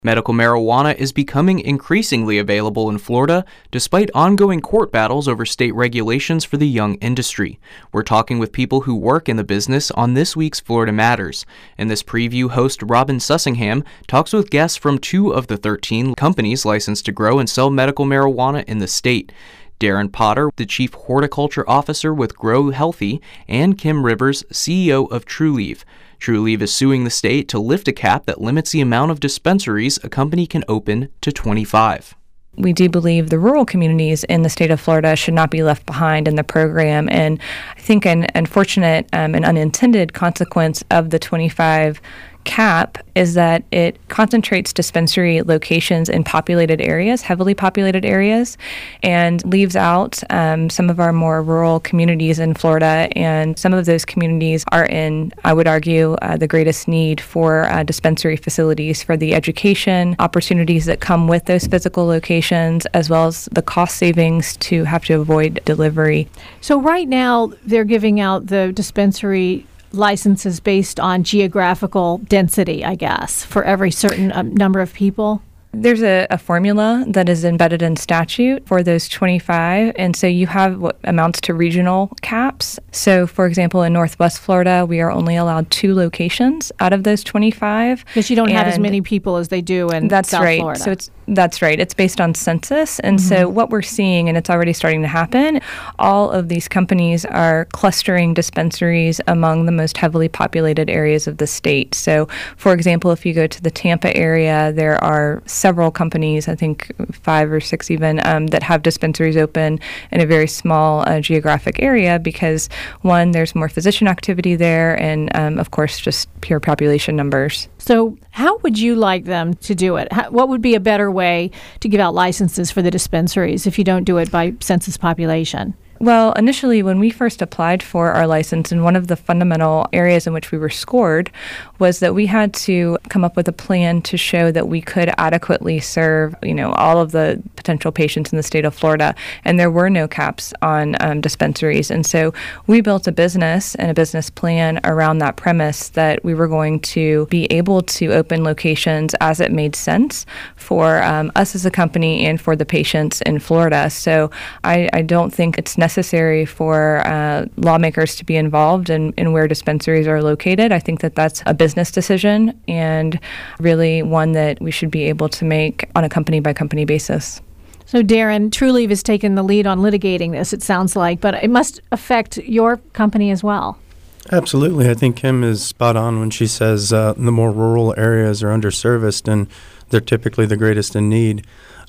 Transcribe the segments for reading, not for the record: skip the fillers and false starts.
Medical marijuana is becoming increasingly available in Florida despite ongoing court battles over state regulations for the young industry. We're talking with people who work in the business on this week's Florida Matters. In this preview, host Robin Sussingham talks with guests from 2 of the 13 companies licensed to grow and sell medical marijuana in the state. Darren Potter, the Chief Horticulture Officer with Grow Healthy, and Kim Rivers, CEO of Trulieve. Trulieve is suing the state to lift a cap that limits the amount of dispensaries a company can open to 25. We do believe the rural communities in the state of Florida should not be left behind in the program. And I think an unfortunate and unintended consequence of the 25 cap is that it concentrates dispensary locations in populated areas, heavily populated areas, and leaves out some of our more rural communities in Florida. And some of those communities are in, I would argue, the greatest need for dispensary facilities for the education opportunities that come with those physical locations, as well as the cost savings to have to avoid delivery. So right now, they're giving out the dispensary licenses based on geographical density, I guess, for every certain number of people? There's a formula that is embedded in statute for those 25, and so you have what amounts to regional caps. So, for example, in Northwest Florida, we are only allowed 2 locations out of those 25. Because you don't have as many people as they do in South Florida. So that's right. It's based on census, and so what we're seeing, and it's already starting to happen, all of these companies are clustering dispensaries among the most heavily populated areas of the state. So, for example, if you go to the Tampa area, there are several companies, I think 5 or 6 even, that have dispensaries open in a very small geographic area because, one, there's more physician activity there, and of course, just pure population numbers. So how would you like them to do it? What would be a better way to give out licenses for the dispensaries if you don't do it by census population? Well, initially, when we first applied for our license, and one of the fundamental areas in which we were scored was that we had to come up with a plan to show that we could adequately serve, all of the potential patients in the state of Florida, and there were no caps on dispensaries. And so we built a business and a business plan around that premise that we were going to be able to open locations as it made sense for us as a company and for the patients in Florida. So I don't think it's necessary for lawmakers to be involved in where dispensaries are located. I think that that's a business decision and really one that we should be able to make on a company-by-company basis. So, Darren, Trulieve has taken the lead on litigating this, it sounds like, but it must affect your company as well. Absolutely. I think Kim is spot on when she says the more rural areas are underserviced and they're typically the greatest in need.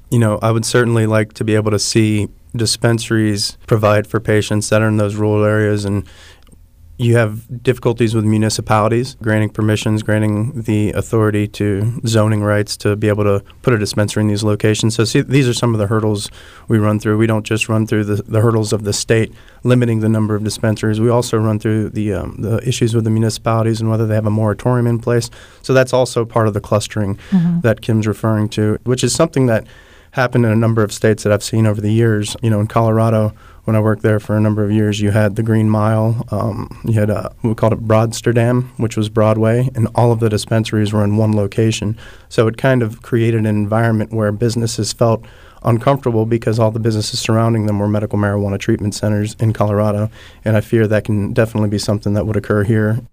I would certainly like to be able to see dispensaries provide for patients that are in those rural areas, and you have difficulties with municipalities granting permissions, granting the authority to zoning rights to be able to put a dispensary in these locations. So these are some of the hurdles we run through. We don't just run through the hurdles of the state limiting the number of dispensaries. We also run through the issues with the municipalities and whether they have a moratorium in place. So that's also part of the clustering that Kim's referring to, which is something that happened in a number of states that I've seen over the years. In Colorado, when I worked there for a number of years, you had the Green Mile. You had, we called it Broadsterdam, which was Broadway, and all of the dispensaries were in one location. So it kind of created an environment where businesses felt uncomfortable because all the businesses surrounding them were medical marijuana treatment centers in Colorado. And I fear that can definitely be something that would occur here.